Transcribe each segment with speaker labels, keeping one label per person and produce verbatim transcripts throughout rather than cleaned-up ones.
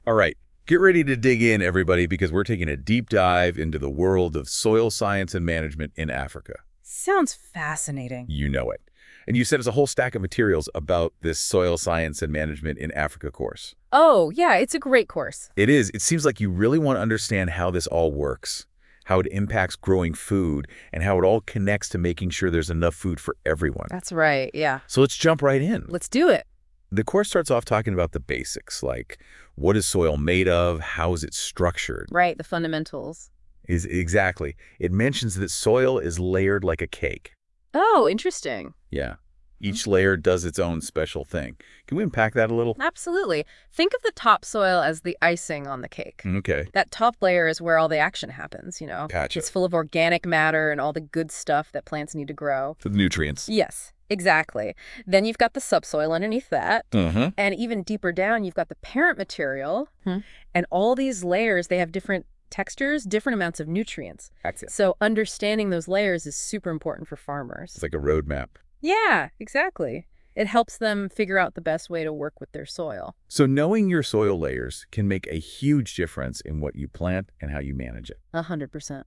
Speaker 1: All right, get ready to dig in, everybody, because we're taking a deep dive into the world of soil science and management in Africa.
Speaker 2: Sounds fascinating.
Speaker 1: You know it. And you sent us a whole stack of materials about this soil science and management in Africa course.
Speaker 2: Oh, yeah, it's a great course.
Speaker 1: It is. It seems like you really want to understand how this all works, how it impacts growing food, and how it all connects to making sure there's enough food for everyone.
Speaker 2: That's right, yeah.
Speaker 1: So let's jump right in.
Speaker 2: Let's do it.
Speaker 1: The course starts off talking about the basics, like what is soil made of, how is it structured?
Speaker 2: Right, the fundamentals.
Speaker 1: Is exactly. It mentions that soil is layered like a cake.
Speaker 2: Oh, interesting.
Speaker 1: Yeah. Each layer does its own special thing. Can we unpack that a little?
Speaker 2: Absolutely. Think of the topsoil as the icing on the cake.
Speaker 1: Okay.
Speaker 2: That top layer is where all the action happens, you know.
Speaker 1: Gotcha.
Speaker 2: It's full of organic matter and all the good stuff that plants need to grow.
Speaker 1: The nutrients.
Speaker 2: Yes, exactly. Then you've got the subsoil underneath that.
Speaker 1: Uh-huh.
Speaker 2: And even deeper down, you've got the parent material. Hmm. And all these layers, they have different textures, different amounts of nutrients.
Speaker 1: Excellent.
Speaker 2: So understanding those layers is super important for farmers.
Speaker 1: It's like a roadmap.
Speaker 2: Yeah, exactly. It helps them figure out the best way to work with their soil.
Speaker 1: So knowing your soil layers can make a huge difference in what you plant and how you manage it.
Speaker 2: A hundred percent.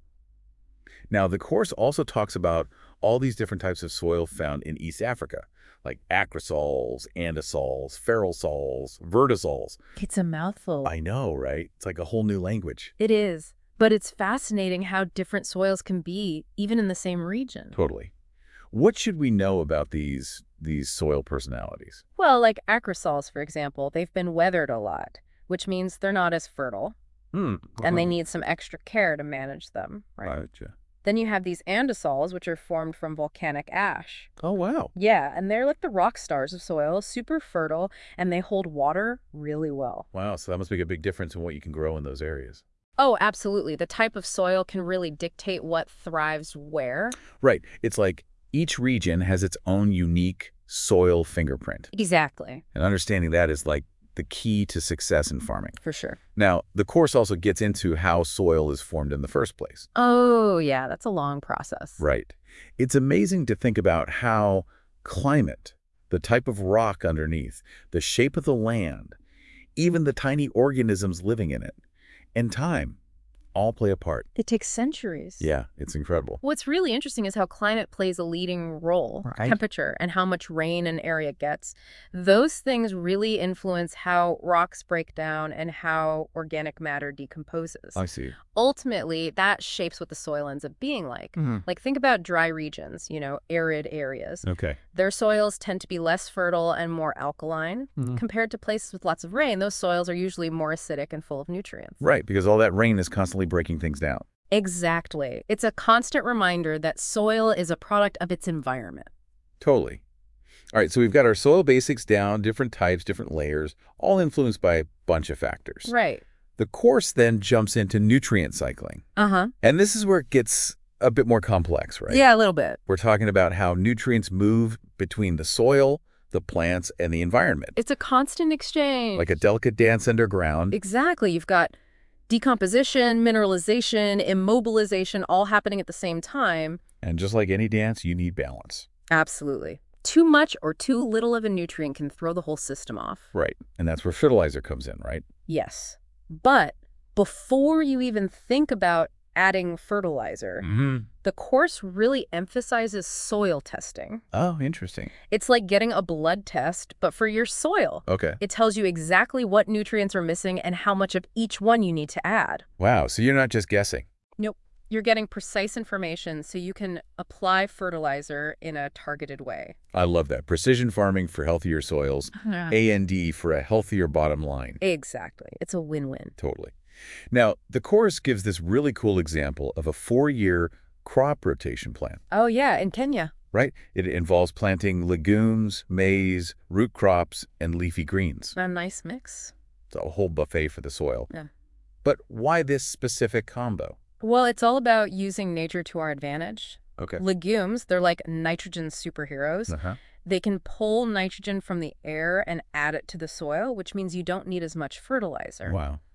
Speaker 1: Now, the course also talks about all these different types of soil found in East Africa, like acrosols, andisols, ferrosols, vertisols.
Speaker 2: It's a mouthful.
Speaker 1: I know, right? It's like a whole new language.
Speaker 2: It is. But it's fascinating how different soils can be, even in the same region.
Speaker 1: Totally. What should we know about these these soil personalities?
Speaker 2: Well, like acrosols, for example, they've been weathered a lot, which means they're not as fertile,
Speaker 1: Hmm.
Speaker 2: and they need some extra care to manage them. Right.
Speaker 1: Gotcha.
Speaker 2: Then you have these andisols, which are formed from volcanic ash.
Speaker 1: Oh, wow.
Speaker 2: Yeah, and they're like the rock stars of soil, super fertile, and they hold water really well.
Speaker 1: Wow, so that must make a big difference in what you can grow in those areas.
Speaker 2: Oh, absolutely. The type of soil can really dictate what thrives where.
Speaker 1: Right. It's like each region has its own unique soil fingerprint.
Speaker 2: Exactly.
Speaker 1: And understanding that is like the key to success in farming.
Speaker 2: For sure.
Speaker 1: Now, the course also gets into how soil is formed in the first place.
Speaker 2: Oh, yeah, that's a long process.
Speaker 1: Right. It's amazing to think about how climate, the type of rock underneath, the shape of the land, even the tiny organisms living in it, and time all play a part.
Speaker 2: It takes centuries.
Speaker 1: Yeah, it's incredible.
Speaker 2: What's really interesting is how climate plays a leading role.
Speaker 1: Right.
Speaker 2: Temperature and how much rain an area gets. Those things really influence how rocks break down and how organic matter decomposes.
Speaker 1: I see.
Speaker 2: Ultimately, that shapes what the soil ends up being like.
Speaker 1: Mm-hmm.
Speaker 2: Like, think about dry regions, you know, arid areas.
Speaker 1: Okay.
Speaker 2: Their soils tend to be less fertile and more alkaline.
Speaker 1: Mm-hmm.
Speaker 2: Compared to places with lots of rain, those soils are usually more acidic and full of nutrients.
Speaker 1: Right, because all that rain is constantly breaking things down.
Speaker 2: Exactly. It's a constant reminder that soil is a product of its environment.
Speaker 1: Totally. All right, so we've got our soil basics down, different types, different layers, all influenced by a bunch of factors.
Speaker 2: Right.
Speaker 1: The course then jumps into nutrient cycling.
Speaker 2: Uh-huh.
Speaker 1: And this is where it gets a bit more complex, right?
Speaker 2: Yeah, a little bit.
Speaker 1: We're talking about how nutrients move between the soil, the plants, and the environment.
Speaker 2: It's a constant exchange.
Speaker 1: Like a delicate dance underground.
Speaker 2: Exactly. You've got decomposition, mineralization, immobilization, all happening at the same time.
Speaker 1: And just like any dance, you need balance.
Speaker 2: Absolutely. Too much or too little of a nutrient can throw the whole system off.
Speaker 1: Right. And that's where fertilizer comes in, right?
Speaker 2: Yes. But before you even think about adding fertilizer,
Speaker 1: Mm-hmm.
Speaker 2: the course really emphasizes soil testing.
Speaker 1: Oh, interesting.
Speaker 2: It's like getting a blood test, but for your soil.
Speaker 1: Okay.
Speaker 2: It tells you exactly what nutrients are missing and how much of each one you need to add.
Speaker 1: Wow, so you're not just guessing.
Speaker 2: Nope. You're getting precise information so you can apply fertilizer in a targeted way.
Speaker 1: I love that. Precision farming for healthier soils. A and D for a healthier bottom line.
Speaker 2: Exactly. It's a win-win.
Speaker 1: Totally. Now, the course gives this really cool example of a four-year crop rotation plan,
Speaker 2: Oh, yeah, in Kenya.
Speaker 1: right? It involves planting legumes, maize, root crops, and leafy greens.
Speaker 2: A nice mix.
Speaker 1: It's a whole buffet for the soil.
Speaker 2: Yeah.
Speaker 1: But why this specific combo?
Speaker 2: Well, it's all about using nature to our advantage.
Speaker 1: Okay.
Speaker 2: Legumes, they're like nitrogen superheroes.
Speaker 1: Uh-huh.
Speaker 2: They can pull nitrogen from the air and add it to the soil, which means you don't need as much fertilizer.
Speaker 1: Wow.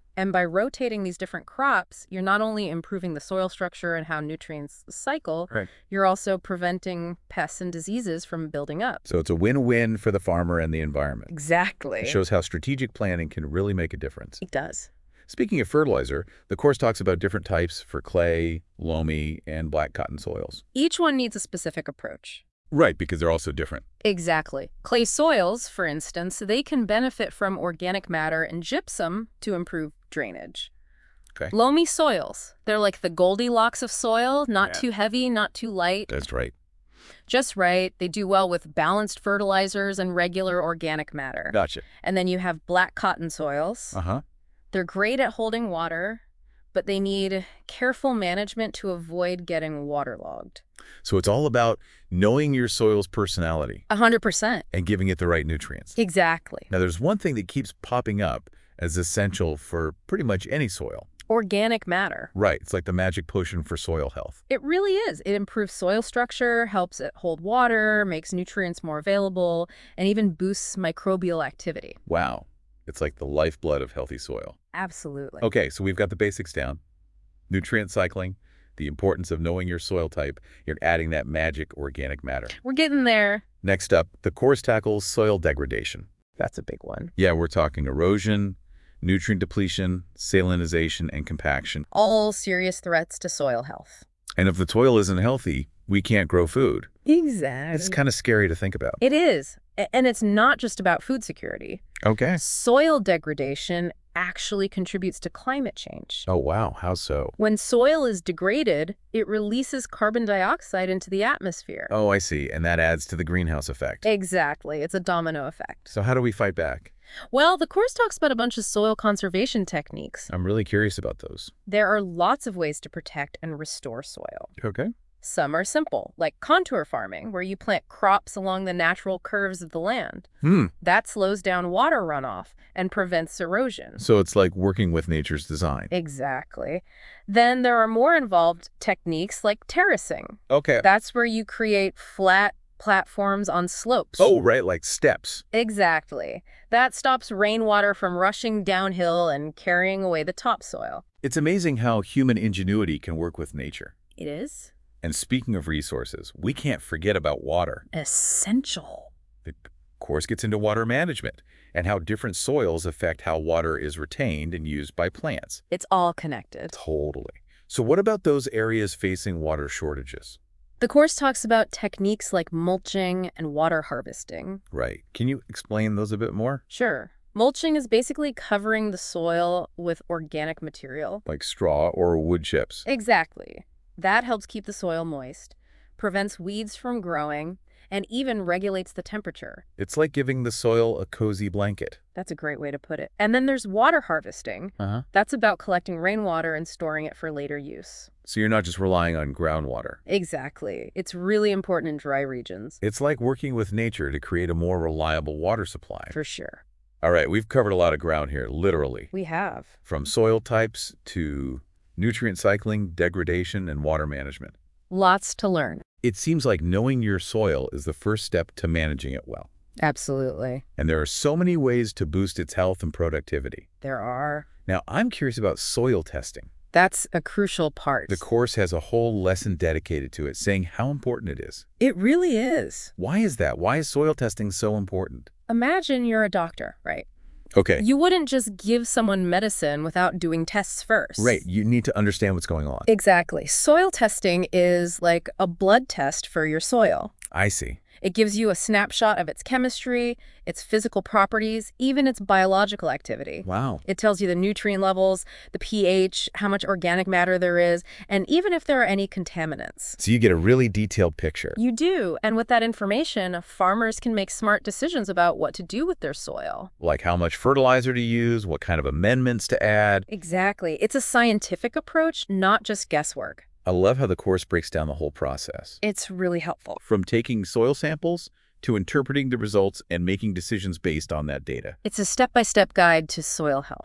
Speaker 2: And by rotating these different crops, you're not only improving the soil structure and how nutrients cycle,
Speaker 1: Right.
Speaker 2: you're also preventing pests and diseases from building up.
Speaker 1: So it's a win-win for the farmer and the environment.
Speaker 2: Exactly.
Speaker 1: It shows how strategic planning can really make a difference.
Speaker 2: It does.
Speaker 1: Speaking of fertilizer, the course talks about different types for clay, loamy, and black cotton soils.
Speaker 2: Each one needs a specific approach.
Speaker 1: Right, because they're also different.
Speaker 2: Exactly. Clay soils, for instance, they can benefit from organic matter and gypsum to improve drainage.
Speaker 1: Okay.
Speaker 2: Loamy soils, they're like the Goldilocks of soil, not
Speaker 1: Yeah.
Speaker 2: too heavy, not too light.
Speaker 1: That's right.
Speaker 2: Just right. They do well with balanced fertilizers and regular organic matter.
Speaker 1: Gotcha.
Speaker 2: And then you have black cotton soils.
Speaker 1: Uh-huh.
Speaker 2: They're great at holding water, but they need careful management to avoid getting waterlogged.
Speaker 1: So it's all about knowing your soil's personality
Speaker 2: A hundred percent.
Speaker 1: and giving it the right nutrients.
Speaker 2: Exactly.
Speaker 1: Now, there's one thing that keeps popping up as essential for pretty much any soil.
Speaker 2: Organic matter.
Speaker 1: Right. It's like the magic potion for soil health.
Speaker 2: It really is. It improves soil structure, helps it hold water, makes nutrients more available, and even boosts microbial activity.
Speaker 1: Wow. It's like the lifeblood of healthy soil.
Speaker 2: Absolutely.
Speaker 1: Okay, so we've got the basics down. Nutrient cycling, the importance of knowing your soil type. You're adding that magic organic matter.
Speaker 2: We're getting there.
Speaker 1: Next up, the course tackles soil degradation.
Speaker 2: That's a big one.
Speaker 1: Yeah, we're talking erosion, nutrient depletion, salinization, and compaction.
Speaker 2: All serious threats to soil health.
Speaker 1: And if the soil isn't healthy, we can't grow food.
Speaker 2: Exactly.
Speaker 1: It's kind of scary to think about.
Speaker 2: It is. A- And it's not just about food security.
Speaker 1: Okay.
Speaker 2: Soil degradation actually contributes to climate change.
Speaker 1: Oh, wow. How so?
Speaker 2: When soil is degraded, it releases carbon dioxide into the atmosphere.
Speaker 1: Oh, I see. And that adds to the greenhouse effect.
Speaker 2: Exactly. It's a domino effect.
Speaker 1: So how do we fight back?
Speaker 2: Well, the course talks about a bunch of soil conservation techniques.
Speaker 1: I'm really curious about those.
Speaker 2: There are lots of ways to protect and restore soil.
Speaker 1: Okay.
Speaker 2: Some are simple, like contour farming, where you plant crops along the natural curves of the land.
Speaker 1: Hmm.
Speaker 2: That slows down water runoff and prevents erosion.
Speaker 1: So it's like working with nature's design.
Speaker 2: Exactly. Then there are more involved techniques like terracing.
Speaker 1: Okay.
Speaker 2: That's where you create flat platforms on slopes.
Speaker 1: Oh, right, like steps.
Speaker 2: Exactly. That stops rainwater from rushing downhill and carrying away the topsoil.
Speaker 1: It's amazing how human ingenuity can work with nature.
Speaker 2: It is
Speaker 1: And speaking of resources, we can't forget about water.
Speaker 2: essential.
Speaker 1: The course gets into water management and how different soils affect how water is retained and used by plants.
Speaker 2: It's all connected.
Speaker 1: Totally. So what about those areas facing water shortages?
Speaker 2: The course talks about techniques like mulching and water harvesting.
Speaker 1: Right. Can you explain those a bit more?
Speaker 2: Sure. Mulching is basically covering the soil with organic material.
Speaker 1: Like straw or wood chips.
Speaker 2: Exactly. That helps keep the soil moist, prevents weeds from growing, and even regulates the temperature.
Speaker 1: It's like giving the soil a cozy blanket.
Speaker 2: That's a great way to put it. And then there's water harvesting.
Speaker 1: Uh-huh.
Speaker 2: That's about collecting rainwater and storing it for later use.
Speaker 1: So you're not just relying on groundwater.
Speaker 2: Exactly. It's really important in dry regions.
Speaker 1: It's like working with nature to create a more reliable water supply.
Speaker 2: For sure.
Speaker 1: All right, we've covered a lot of ground here, literally.
Speaker 2: We have.
Speaker 1: From soil types to nutrient cycling, degradation, and water management.
Speaker 2: Lots to learn.
Speaker 1: It seems like knowing your soil is the first step to managing it well.
Speaker 2: Absolutely.
Speaker 1: And there are so many ways to boost its health and productivity.
Speaker 2: There are.
Speaker 1: Now, I'm curious about soil testing.
Speaker 2: That's a crucial part.
Speaker 1: The course has a whole lesson dedicated to it, saying how important it is.
Speaker 2: It really is.
Speaker 1: Why is that? Why is soil testing so important?
Speaker 2: Imagine you're a doctor, right?
Speaker 1: Okay.
Speaker 2: You wouldn't just give someone medicine without doing tests first.
Speaker 1: Right. You need to understand what's going on.
Speaker 2: Exactly. Soil testing is like a blood test for your soil.
Speaker 1: I see.
Speaker 2: It gives you a snapshot of its chemistry, its physical properties, even its biological activity.
Speaker 1: Wow.
Speaker 2: It tells you the nutrient levels, the pH, how much organic matter there is, and even if there are any contaminants.
Speaker 1: So you get a really detailed picture.
Speaker 2: You do, and with that information, farmers can make smart decisions about what to do with their soil.
Speaker 1: Like how much fertilizer to use, what kind of amendments to add.
Speaker 2: Exactly. It's a scientific approach, not just guesswork.
Speaker 1: I love how the course breaks down the whole process.
Speaker 2: It's really helpful.
Speaker 1: From taking soil samples to interpreting the results and making decisions based on that data.
Speaker 2: It's a step-by-step guide to soil health.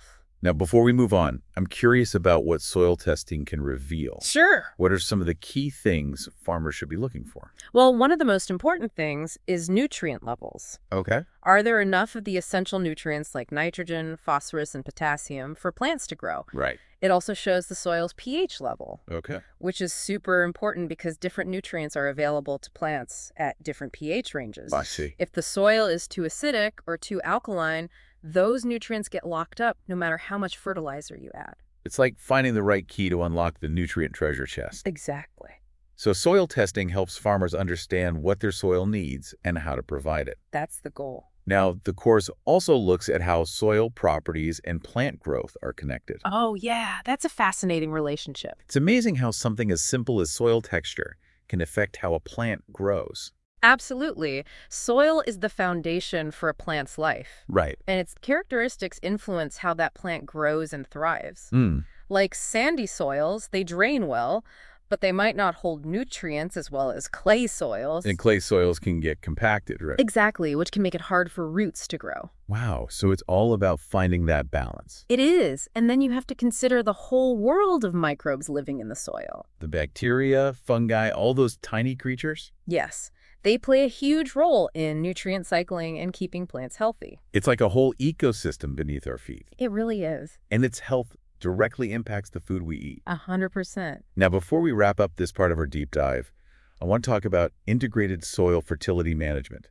Speaker 1: Now, before we move on, I'm curious about what soil testing can reveal.
Speaker 2: Sure.
Speaker 1: What are some of the key things farmers should be looking for?
Speaker 2: Well, one of the most important things is nutrient levels.
Speaker 1: Okay.
Speaker 2: Are there enough of the essential nutrients like nitrogen, phosphorus, and potassium for plants to grow?
Speaker 1: Right.
Speaker 2: It also shows the soil's pH level,
Speaker 1: Okay.
Speaker 2: which is super important because different nutrients are available to plants at different pH ranges.
Speaker 1: I see.
Speaker 2: If the soil is too acidic or too alkaline, those nutrients get locked up no matter how much fertilizer you add.
Speaker 1: It's like finding the right key to unlock the nutrient treasure chest.
Speaker 2: Exactly.
Speaker 1: So soil testing helps farmers understand what their soil needs and how to provide it.
Speaker 2: That's the goal.
Speaker 1: Now, the course also looks at how soil properties and plant growth are connected.
Speaker 2: Oh, yeah, that's a fascinating relationship.
Speaker 1: It's amazing how something as simple as soil texture can affect how a plant grows.
Speaker 2: Absolutely. Soil is the foundation for a plant's life,
Speaker 1: Right.
Speaker 2: and its characteristics influence how that plant grows and thrives.
Speaker 1: Mm.
Speaker 2: Like sandy soils, they drain well, but they might not hold nutrients as well as clay soils.
Speaker 1: And clay soils can get compacted, right?
Speaker 2: Exactly, which can make it hard for roots to grow.
Speaker 1: Wow, so it's all about finding that balance.
Speaker 2: It is, and then you have to consider the whole world of microbes living in the soil.
Speaker 1: The bacteria, fungi, all those tiny creatures.
Speaker 2: Yes, they play a huge role in nutrient cycling and keeping plants healthy.
Speaker 1: It's like a whole ecosystem beneath our feet.
Speaker 2: It really is.
Speaker 1: And its health directly impacts the food we eat.
Speaker 2: A hundred percent.
Speaker 1: Now, before we wrap up this part of our deep dive, I want to talk about Integrated Soil Fertility Management,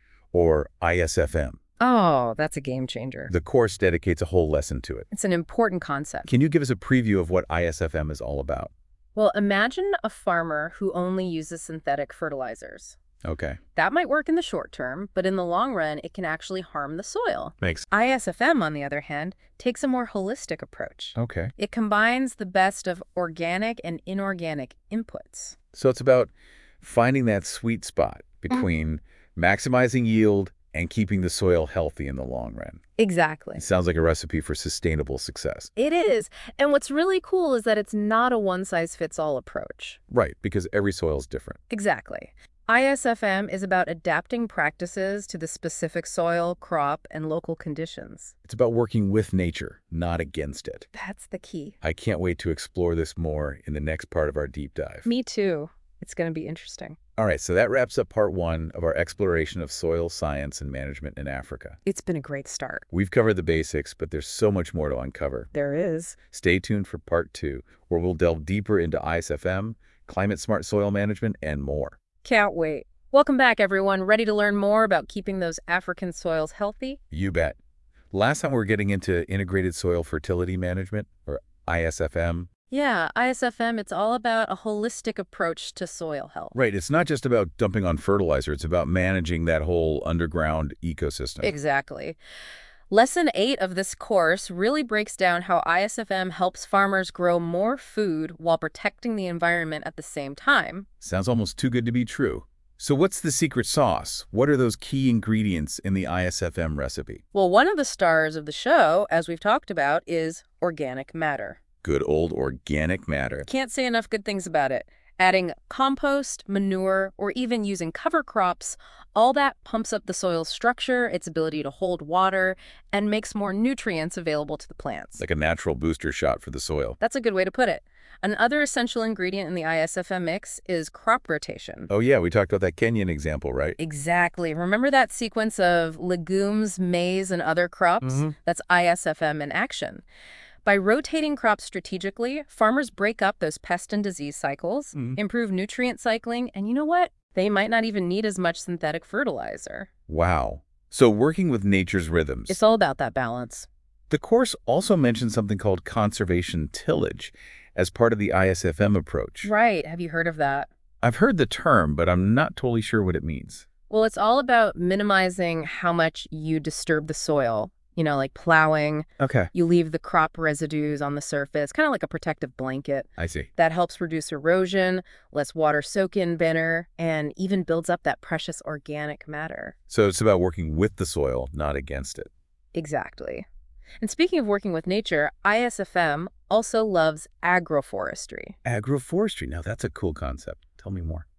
Speaker 1: or I S F M.
Speaker 2: Oh, that's a game changer.
Speaker 1: The course dedicates a whole lesson to it.
Speaker 2: It's an important concept.
Speaker 1: Can you give us a preview of what I S F M is all about?
Speaker 2: Well, imagine a farmer who only uses synthetic fertilizers.
Speaker 1: Okay.
Speaker 2: That might work in the short term, but in the long run, it can actually harm the soil.
Speaker 1: Makes.
Speaker 2: I S F M, on the other hand, takes a more holistic approach.
Speaker 1: Okay.
Speaker 2: It combines the best of organic and inorganic inputs.
Speaker 1: So it's about finding that sweet spot between maximizing yield and keeping the soil healthy in the long run.
Speaker 2: Exactly.
Speaker 1: It sounds like a recipe for sustainable success.
Speaker 2: It is. And what's really cool is that it's not a one-size-fits-all approach.
Speaker 1: Right, because every soil is different.
Speaker 2: Exactly. I S F M is about adapting practices to the specific soil, crop, and local conditions.
Speaker 1: It's about working with nature, not against it.
Speaker 2: That's the key.
Speaker 1: I can't wait to explore this more in the next part of our deep dive.
Speaker 2: Me too. It's going to be interesting.
Speaker 1: All right, so that wraps up part one of our exploration of soil science and management in Africa.
Speaker 2: It's been a great start.
Speaker 1: We've covered the basics, but there's so much more to uncover.
Speaker 2: There is.
Speaker 1: Stay tuned for part two, where we'll delve deeper into I S F M, climate-smart soil management, and more.
Speaker 2: Can't wait. Welcome back, everyone. Ready to learn more about keeping those African soils healthy?
Speaker 1: You bet. Last time we were getting into Integrated Soil Fertility Management, or I S F M.
Speaker 2: Yeah, I S F M, it's all about a holistic approach to soil health.
Speaker 1: Right, it's not just about dumping on fertilizer, it's about managing that whole underground ecosystem.
Speaker 2: Exactly. Lesson eight of this course really breaks down how I S F M helps farmers grow more food while protecting the environment at the same time.
Speaker 1: Sounds almost too good to be true. So what's the secret sauce? What are those key ingredients in the I S F M recipe?
Speaker 2: Well, one of the stars of the show, as we've talked about, is organic matter.
Speaker 1: Good old organic matter.
Speaker 2: Can't say enough good things about it. Adding compost, manure, or even using cover crops, all that pumps up the soil's structure, its ability to hold water, and makes more nutrients available to the plants.
Speaker 1: Like a natural booster shot for the soil.
Speaker 2: That's a good way to put it. Another essential ingredient in the I S F M mix is crop rotation.
Speaker 1: Oh yeah, we talked about that Kenyan example, right?
Speaker 2: Exactly. Remember that sequence of legumes, maize, and other crops?
Speaker 1: Mm-hmm.
Speaker 2: That's I S F M in action. By rotating crops strategically, farmers break up those pest and disease cycles,
Speaker 1: Mm.
Speaker 2: improve nutrient cycling, and you know what? They might not even need as much synthetic fertilizer.
Speaker 1: Wow. So working with nature's rhythms.
Speaker 2: It's all about that balance.
Speaker 1: The course also mentions something called conservation tillage as part of the I S F M approach.
Speaker 2: Right. Have you heard of that?
Speaker 1: I've heard the term, but I'm not totally sure what it means.
Speaker 2: Well, it's all about minimizing how much you disturb the soil. You know, like plowing.
Speaker 1: Okay.
Speaker 2: You leave the crop residues on the surface, kind of like a protective blanket.
Speaker 1: I see.
Speaker 2: That helps reduce erosion, lets water soak in better, and even builds up that precious organic matter.
Speaker 1: So it's about working with the soil, not against it.
Speaker 2: Exactly. And speaking of working with nature, I S F M also loves agroforestry.
Speaker 1: Agroforestry. Now that's a cool concept. Tell me more.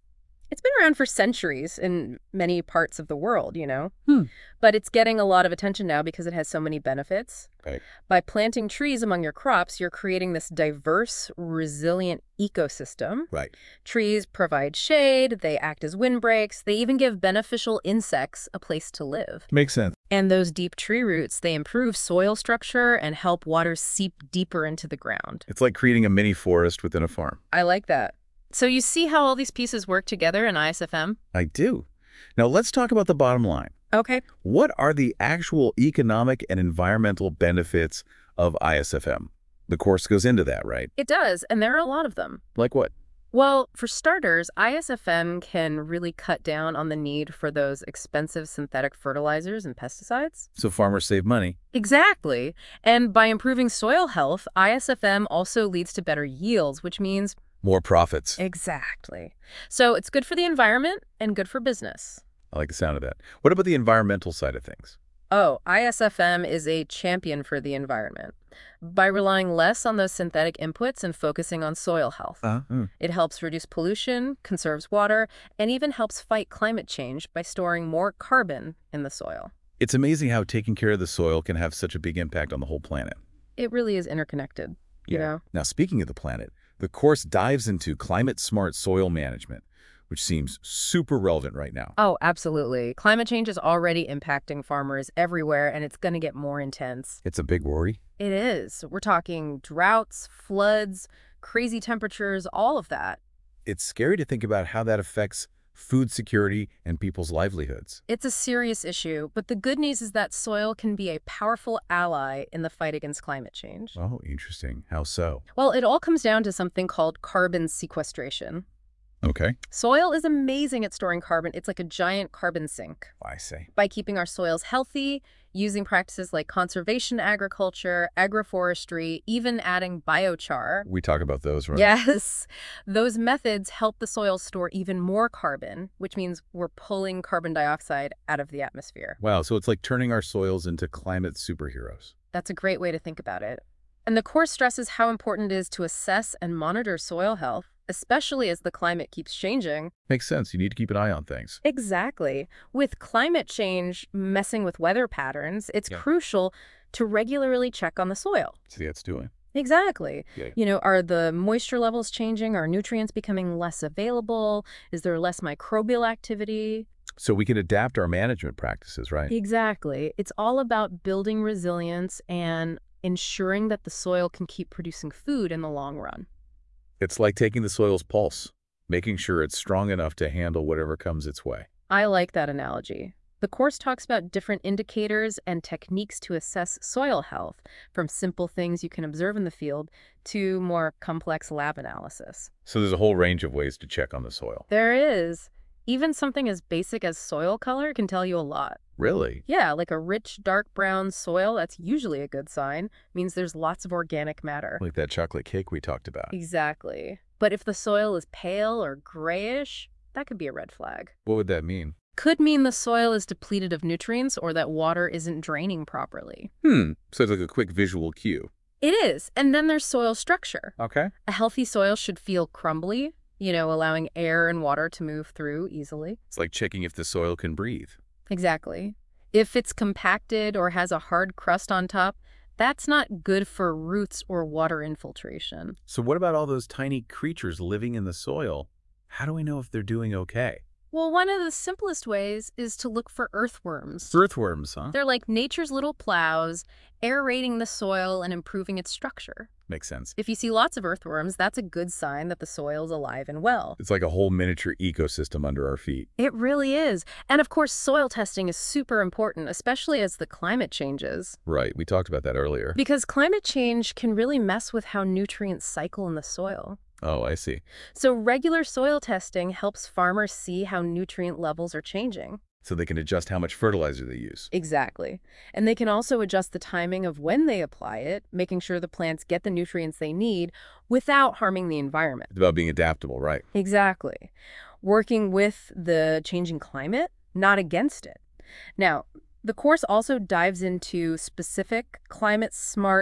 Speaker 2: It's been around for centuries in many parts of the world, you know.
Speaker 1: Hmm.
Speaker 2: But it's getting a lot of attention now because it has so many benefits.
Speaker 1: Right.
Speaker 2: By planting trees among your crops, you're creating this diverse, resilient ecosystem.
Speaker 1: Right.
Speaker 2: Trees provide shade, they act as windbreaks, they even give beneficial insects a place to live.
Speaker 1: Makes sense.
Speaker 2: And those deep tree roots, they improve soil structure and help water seep deeper into the ground.
Speaker 1: It's like creating a mini forest within a farm.
Speaker 2: I like that. So you see how all these pieces work together in I S F M?
Speaker 1: I do. Now let's talk about the bottom line.
Speaker 2: Okay.
Speaker 1: What are the actual economic and environmental benefits of I S F M? The course goes into that, right?
Speaker 2: It does, and there are a lot of them.
Speaker 1: Like what?
Speaker 2: Well, for starters, I S F M can really cut down on the need for those expensive synthetic fertilizers and pesticides.
Speaker 1: So farmers save money.
Speaker 2: Exactly. And by improving soil health, I S F M also leads to better yields, which means...
Speaker 1: More profits.
Speaker 2: Exactly. So it's good for the environment and good for business.
Speaker 1: I like the sound of that. What about the environmental side of things?
Speaker 2: Oh, I S F M is a champion for the environment. By relying less on those synthetic inputs and focusing on soil health.
Speaker 1: Uh, mm.
Speaker 2: It helps reduce pollution, conserves water, and even helps fight climate change by storing more carbon in the soil.
Speaker 1: It's amazing how taking care of the soil can have such a big impact on the whole planet.
Speaker 2: It really is interconnected, you know?
Speaker 1: Now, speaking of the planet, the course dives into climate-smart soil management, which seems super relevant right now.
Speaker 2: Oh, absolutely. Climate change is already impacting farmers everywhere, and it's going to get more intense.
Speaker 1: It's a big worry.
Speaker 2: It is. We're talking droughts, floods, crazy temperatures, all of that.
Speaker 1: It's scary to think about how that affects food security and people's livelihoods.
Speaker 2: It's a serious issue, but the good news is that soil can be a powerful ally in the fight against climate change.
Speaker 1: Oh, interesting. How so?
Speaker 2: Well, it all comes down to something called carbon sequestration.
Speaker 1: Okay.
Speaker 2: Soil is amazing at storing carbon. It's like a giant carbon sink.
Speaker 1: I see.
Speaker 2: By keeping our soils healthy, using practices like conservation agriculture, agroforestry, even adding biochar.
Speaker 1: We talk about those, right?
Speaker 2: Yes. Those methods help the soil store even more carbon, which means we're pulling carbon dioxide out of the atmosphere.
Speaker 1: Wow, so it's like turning our soils into climate superheroes.
Speaker 2: That's a great way to think about it. And the course stresses how important it is to assess and monitor soil health, especially as the climate keeps changing.
Speaker 1: Makes sense. You need to keep an eye on things.
Speaker 2: Exactly. With climate change messing with weather patterns, it's
Speaker 1: Yeah.
Speaker 2: crucial to regularly check on the soil.
Speaker 1: See how it's doing.
Speaker 2: Exactly.
Speaker 1: Yeah.
Speaker 2: You know, are the moisture levels changing? Are nutrients becoming less available? Is there less microbial activity?
Speaker 1: So we can adapt our management practices, right?
Speaker 2: Exactly. It's all about building resilience and ensuring that the soil can keep producing food in the long run.
Speaker 1: It's like taking the soil's pulse, making sure it's strong enough to handle whatever comes its way.
Speaker 2: I like that analogy. The course talks about different indicators and techniques to assess soil health, from simple things you can observe in the field to more complex lab analysis.
Speaker 1: So there's a whole range of ways to check on the soil.
Speaker 2: There is. Even something as basic as soil color can tell you a lot.
Speaker 1: Really?
Speaker 2: Yeah, like a rich, dark brown soil, that's usually a good sign. Means there's lots of organic matter.
Speaker 1: Like that chocolate cake we talked about.
Speaker 2: Exactly. But if the soil is pale or grayish, that could be a red flag.
Speaker 1: What would that mean?
Speaker 2: Could mean the soil is depleted of nutrients or that water isn't draining properly.
Speaker 1: Hmm. So it's like a quick visual cue.
Speaker 2: It is. And then there's soil structure.
Speaker 1: Okay.
Speaker 2: A healthy soil should feel crumbly, you know, allowing air and water to move through easily.
Speaker 1: It's like checking if the soil can breathe.
Speaker 2: Exactly. If it's compacted or has a hard crust on top, that's not good for roots or water infiltration.
Speaker 1: So what about all those tiny creatures living in the soil? How do we know if they're doing okay?
Speaker 2: Well, one of the simplest ways is to look for earthworms.
Speaker 1: Earthworms, huh?
Speaker 2: They're like nature's little plows, aerating the soil and improving its structure.
Speaker 1: Makes sense.
Speaker 2: If you see lots of earthworms, that's a good sign that the soil's alive and well.
Speaker 1: It's like a whole miniature ecosystem under our feet.
Speaker 2: It really is. And of course, soil testing is super important, especially as the climate changes.
Speaker 1: Right. We talked about that earlier.
Speaker 2: Because climate change can really mess with how nutrients cycle in the soil.
Speaker 1: Oh, I see.
Speaker 2: So regular soil testing helps farmers see how nutrient levels are changing.
Speaker 1: So they can adjust how much fertilizer they use.
Speaker 2: Exactly. And they can also adjust the timing of when they apply it, making sure the plants get the nutrients they need without harming the environment.
Speaker 1: It's about being adaptable, right?
Speaker 2: Exactly. Working with the changing climate, not against it. Now, the course also dives into specific climate-smart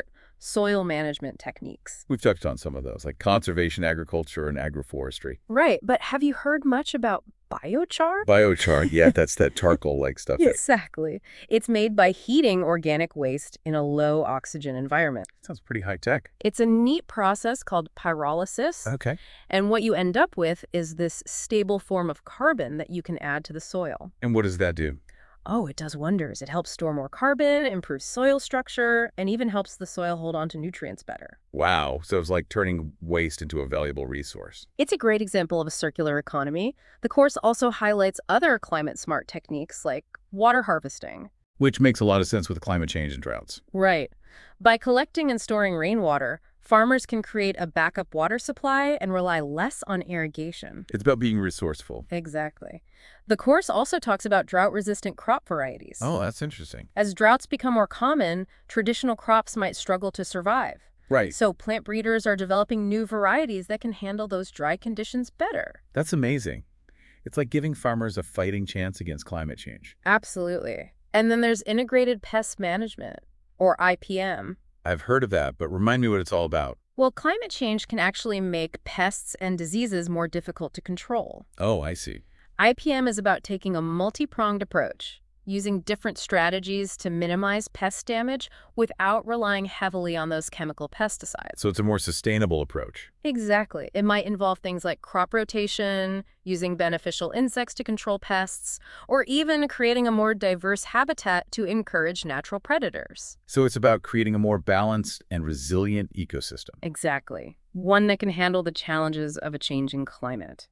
Speaker 2: soil management techniques.
Speaker 1: We've touched on some of those, like conservation agriculture and agroforestry.
Speaker 2: Right, but have you heard much about biochar?
Speaker 1: Biochar, yeah, that's that charcoal-like stuff. that-
Speaker 2: Exactly. It's made by heating organic waste in a low-oxygen environment.
Speaker 1: Sounds pretty high-tech.
Speaker 2: It's a neat process called pyrolysis,
Speaker 1: Okay.
Speaker 2: and what you end up with is this stable form of carbon that you can add to the soil.
Speaker 1: And what does that do?
Speaker 2: Oh, it does wonders. It helps store more carbon, improves soil structure, and even helps the soil hold on to nutrients better.
Speaker 1: Wow, so it's like turning waste into a valuable resource.
Speaker 2: It's a great example of a circular economy. The course also highlights other climate-smart techniques like water harvesting.
Speaker 1: Which makes a lot of sense with climate change and droughts.
Speaker 2: Right. By collecting and storing rainwater, farmers can create a backup water supply and rely less on irrigation.
Speaker 1: It's about being resourceful.
Speaker 2: Exactly. The course also talks about drought-resistant crop varieties.
Speaker 1: Oh, that's interesting.
Speaker 2: As droughts become more common, traditional crops might struggle to survive.
Speaker 1: Right.
Speaker 2: So plant breeders are developing new varieties that can handle those dry conditions better.
Speaker 1: That's amazing. It's like giving farmers a fighting chance against climate change.
Speaker 2: Absolutely. And then there's integrated pest management, or I P M.
Speaker 1: I've heard of that, but remind me what it's all about.
Speaker 2: Well, climate change can actually make pests and diseases more difficult to control.
Speaker 1: Oh, I see.
Speaker 2: I P M is about taking a multi-pronged approach, using different strategies to minimize pest damage without relying heavily on those chemical pesticides.
Speaker 1: So it's a more sustainable approach.
Speaker 2: Exactly. It might involve things like crop rotation, using beneficial insects to control pests, or even creating a more diverse habitat to encourage natural predators.
Speaker 1: So it's about creating a more balanced and resilient ecosystem.
Speaker 2: Exactly. One that can handle the challenges of a changing climate.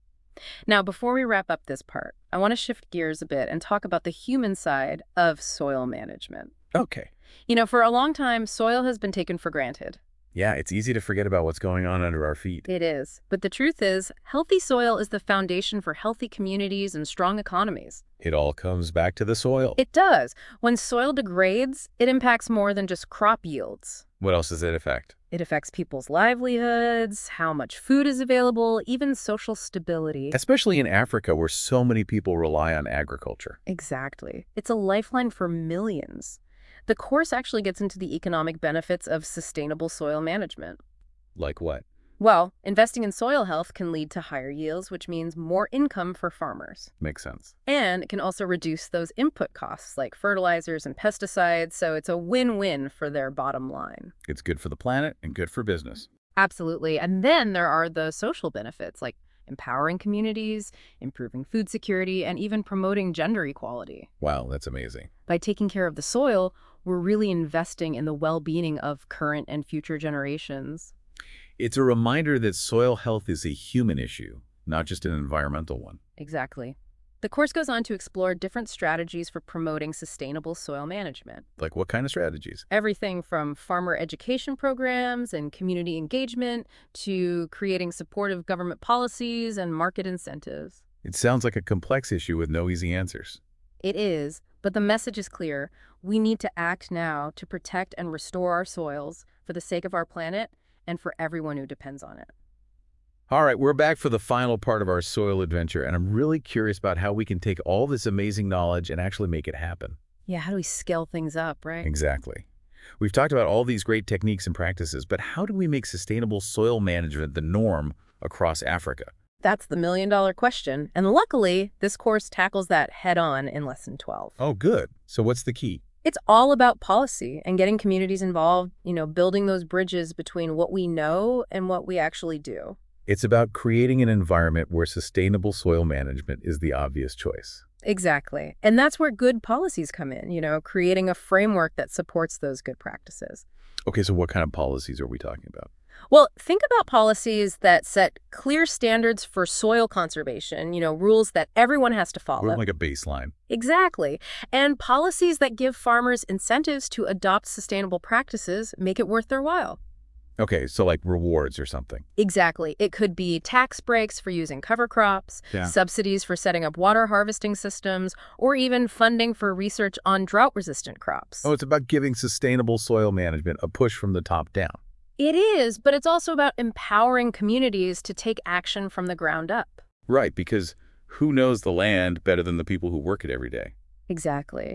Speaker 2: Now, before we wrap up this part, I want to shift gears a bit and talk about the human side of soil management.
Speaker 1: Okay.
Speaker 2: You know, for a long time, soil has been taken for granted.
Speaker 1: Yeah, it's easy to forget about what's going on under our feet.
Speaker 2: It is. But the truth is, healthy soil is the foundation for healthy communities and strong economies.
Speaker 1: It all comes back to the soil.
Speaker 2: It does. When soil degrades, it impacts more than just crop yields.
Speaker 1: What else does it affect?
Speaker 2: It affects people's livelihoods, how much food is available, even social stability.
Speaker 1: Especially in Africa, where so many people rely on agriculture.
Speaker 2: Exactly. It's a lifeline for millions. The course actually gets into the economic benefits of sustainable soil management.
Speaker 1: Like what?
Speaker 2: Well, investing in soil health can lead to higher yields, which means more income for farmers.
Speaker 1: Makes sense.
Speaker 2: And it can also reduce those input costs like fertilizers and pesticides, so it's a win-win for their bottom line.
Speaker 1: It's good for the planet and good for business.
Speaker 2: Absolutely. And then there are the social benefits like empowering communities, improving food security, and even promoting gender equality.
Speaker 1: Wow, that's amazing.
Speaker 2: By taking care of the soil, we're really investing in the well-being of current and future generations.
Speaker 1: It's a reminder that soil health is a human issue, not just an environmental one.
Speaker 2: Exactly. The course goes on to explore different strategies for promoting sustainable soil management.
Speaker 1: Like what kind of strategies?
Speaker 2: Everything from farmer education programs and community engagement to creating supportive government policies and market incentives.
Speaker 1: It sounds like a complex issue with no easy answers.
Speaker 2: It is, but the message is clear. We need to act now to protect and restore our soils for the sake of our planet and for everyone who depends on it.
Speaker 1: All right, we're back for the final part of our soil adventure, and I'm really curious about how we can take all this amazing knowledge and actually make it happen.
Speaker 2: Yeah, how do we scale things up, right?
Speaker 1: Exactly. We've talked about all these great techniques and practices, but how do we make sustainable soil management the norm across Africa?
Speaker 2: That's the million-dollar question, and luckily, this course tackles that head-on in Lesson twelve.
Speaker 1: Oh, good. So what's the key?
Speaker 2: It's all about policy and getting communities involved, you know, building those bridges between what we know and what we actually do.
Speaker 1: It's about creating an environment where sustainable soil management is the obvious choice.
Speaker 2: Exactly. And that's where good policies come in, you know, creating a framework that supports those good practices.
Speaker 1: Okay, so what kind of policies are we talking about?
Speaker 2: Well, think about policies that set clear standards for soil conservation, you know, rules that everyone has to follow.
Speaker 1: Like a baseline.
Speaker 2: Exactly. And policies that give farmers incentives to adopt sustainable practices, make it worth their while.
Speaker 1: Okay, so like rewards or something.
Speaker 2: Exactly. It could be tax breaks for using cover crops,
Speaker 1: Yeah.
Speaker 2: subsidies for setting up water harvesting systems, or even funding for research on drought-resistant crops.
Speaker 1: Oh, it's about giving sustainable soil management a push from the top down.
Speaker 2: It is, but it's also about empowering communities to take action from the ground up.
Speaker 1: Right, because who knows the land better than the people who work it every day?
Speaker 2: Exactly.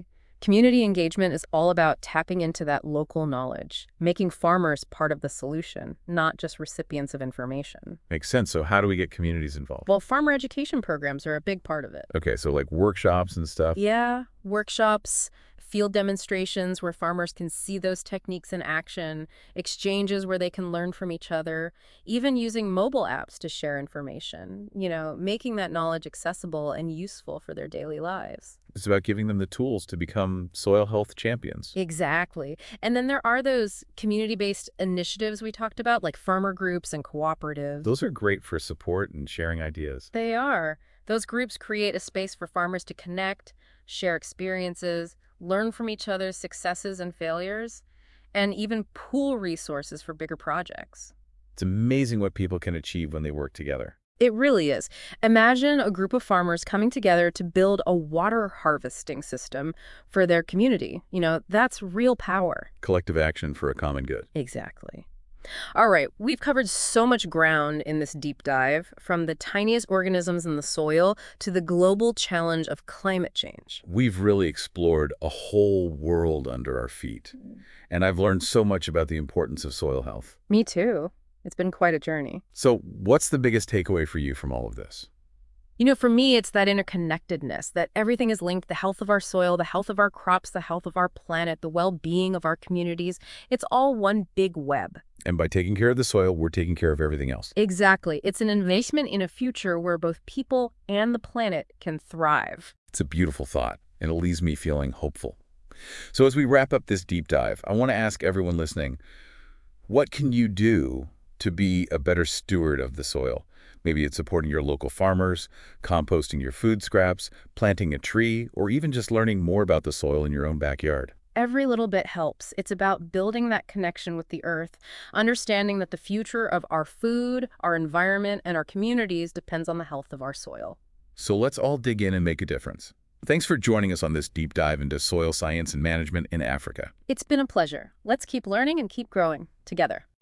Speaker 2: Community engagement is all about tapping into that local knowledge, making farmers part of the solution, not just recipients of information.
Speaker 1: Makes sense. So how do we get communities involved?
Speaker 2: Well, farmer education programs are a big part of it.
Speaker 1: Okay, so like workshops and stuff.
Speaker 2: Yeah, workshops, field demonstrations where farmers can see those techniques in action, exchanges where they can learn from each other, even using mobile apps to share information, you know, making that knowledge accessible and useful for their daily lives.
Speaker 1: It's about giving them the tools to become soil health champions.
Speaker 2: Exactly. And then there are those community-based initiatives we talked about, like farmer groups and cooperatives.
Speaker 1: Those are great for support and sharing ideas.
Speaker 2: They are. Those groups create a space for farmers to connect, share experiences, learn from each other's successes and failures, and even pool resources for bigger projects.
Speaker 1: It's amazing what people can achieve when they work together.
Speaker 2: It really is. Imagine a group of farmers coming together to build a water harvesting system for their community. You know, that's real power.
Speaker 1: Collective action for a common good.
Speaker 2: Exactly. All right, we've covered so much ground in this deep dive, from the tiniest organisms in the soil to the global challenge of climate change.
Speaker 1: We've really explored a whole world under our feet. And I've learned so much about the importance of soil health.
Speaker 2: Me too. It's been quite a journey.
Speaker 1: So what's the biggest takeaway for you from all of this?
Speaker 2: You know, for me, it's that interconnectedness, that everything is linked: the health of our soil, the health of our crops, the health of our planet, the well-being of our communities. It's all one big web.
Speaker 1: And by taking care of the soil, we're taking care of everything else.
Speaker 2: Exactly. It's an investment in a future where both people and the planet can thrive.
Speaker 1: It's a beautiful thought, and it leaves me feeling hopeful. So as we wrap up this deep dive, I want to ask everyone listening, what can you do to be a better steward of the soil? Maybe it's supporting your local farmers, composting your food scraps, planting a tree, or even just learning more about the soil in your own backyard.
Speaker 2: Every little bit helps. It's about building that connection with the earth, understanding that the future of our food, our environment, and our communities depends on the health of our soil.
Speaker 1: So let's all dig in and make a difference. Thanks for joining us on this deep dive into soil science and management in Africa.
Speaker 2: It's been a pleasure. Let's keep learning and keep growing together.